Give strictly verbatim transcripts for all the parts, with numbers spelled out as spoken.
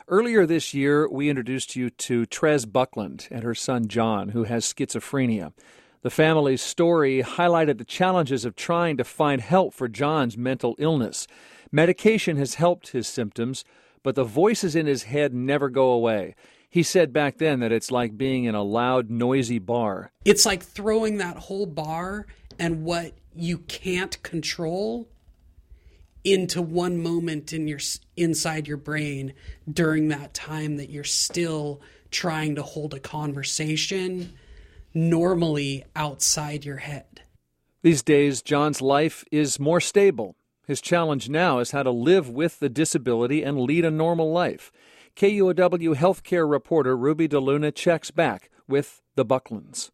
Earlier this year, we introduced you to Trez Buckland and her son John, who has schizophrenia. The family's story highlighted the challenges of trying to find help for John's mental illness. Medication has helped his symptoms, but the voices in his head never go away. He said back then that it's like being in a loud, noisy bar. It's like throwing that whole bar and what you can't control into one moment in your inside your brain during that time that you're still trying to hold a conversation normally outside your head. These days, John's life is more stable. His challenge now is how to live with the disability and lead a normal life. K U O W healthcare reporter Ruby DeLuna checks back with the Bucklands.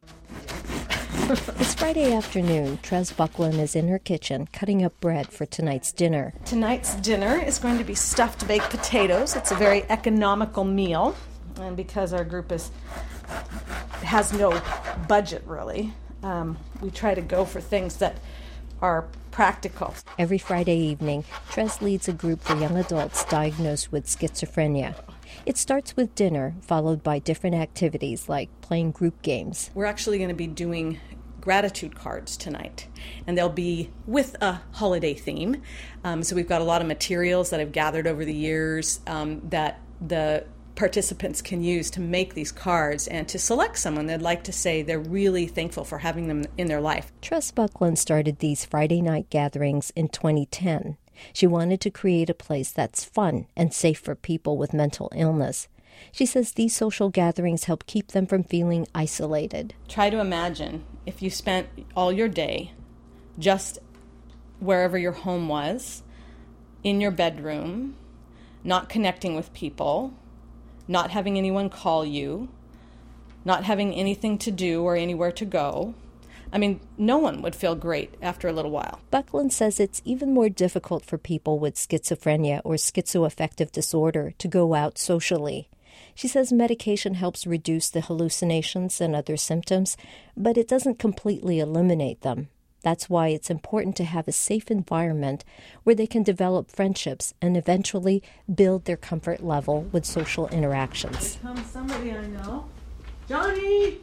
It's Friday afternoon. Trez Buckland is in her kitchen cutting up bread for tonight's dinner. Tonight's dinner is going to be stuffed baked potatoes. It's a very economical meal. And because our group is has no budget, really, um, we try to go for things that are practical. Every Friday evening, Trez leads a group for young adults diagnosed with schizophrenia. It starts with dinner, followed by different activities like playing group games. We're actually going to be doing gratitude cards tonight, and they'll be with a holiday theme. Um, so we've got a lot of materials that I've gathered over the years um, that the participants can use to make these cards and to select someone they'd like to say they're really thankful for having them in their life. Trez Buckland started these Friday night gatherings in twenty ten. She wanted to create a place that's fun and safe for people with mental illness. She says these social gatherings help keep them from feeling isolated. Try to imagine if you spent all your day just wherever your home was, in your bedroom, not connecting with people, not having anyone call you, not having anything to do or anywhere to go. I mean, no one would feel great after a little while. Buckland says it's even more difficult for people with schizophrenia or schizoaffective disorder to go out socially. She says medication helps reduce the hallucinations and other symptoms, but it doesn't completely eliminate them. That's why it's important to have a safe environment where they can develop friendships and eventually build their comfort level with social interactions. Here comes somebody I know. Johnny!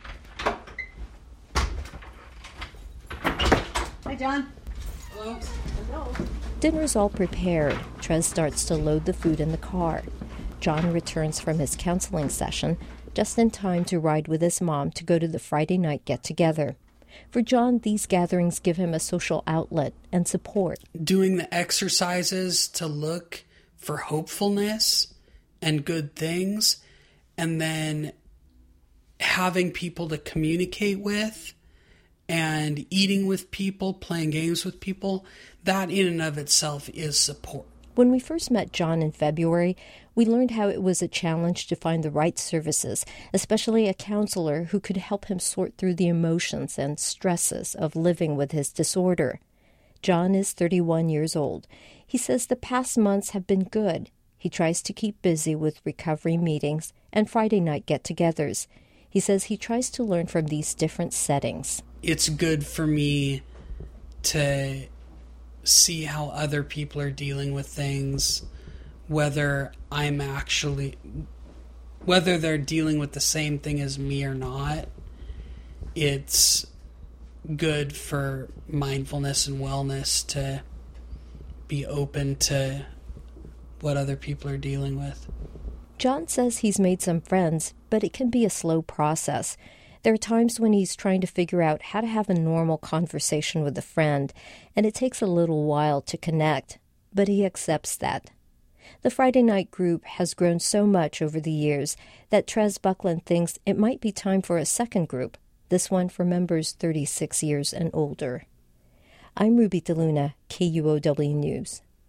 Hi, John. Hello. Hello. Dinner's all prepared. Trez starts to load the food in the car. John returns from his counseling session just in time to ride with his mom to go to the Friday night get-together. For John, these gatherings give him a social outlet and support. Doing the exercises to look for hopefulness and good things, and then having people to communicate with, and eating with people, playing games with people, that in and of itself is support. When we first met John in February, we learned how it was a challenge to find the right services, especially a counselor who could help him sort through the emotions and stresses of living with his disorder. John is thirty-one years old. He says the past months have been good. He tries to keep busy with recovery meetings and Friday night get-togethers. He says he tries to learn from these different settings. It's good for me to see how other people are dealing with things, whether I'm actually, whether they're dealing with the same thing as me or not. It's good for mindfulness and wellness to be open to what other people are dealing with. John says he's made some friends, but it can be a slow process. There are times when he's trying to figure out how to have a normal conversation with a friend, and it takes a little while to connect, but he accepts that. The Friday night group has grown so much over the years that Trez Buckland thinks it might be time for a second group, this one for members thirty-six years and older. I'm Ruby DeLuna, K U O W News.